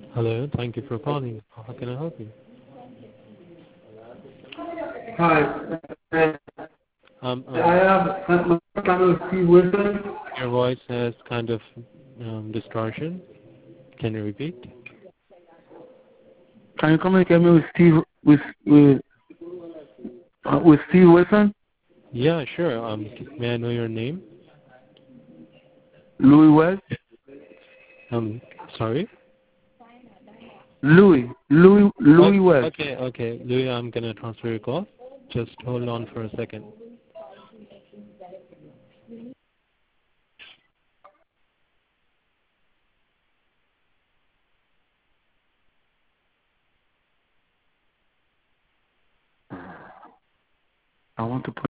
Hello, thank you for calling. How can I help you? Hi. Um, I um, have my name is Steve Wilson. your voice has kind of distortion. Can you repeat? Can you communicate me with Steve with Steve Wilson? Yeah, sure. May I know your name? Louis West? Um, sorry. Louis West. Okay, Louis. I'm gonna transfer your call. Just hold on for a second. I want to put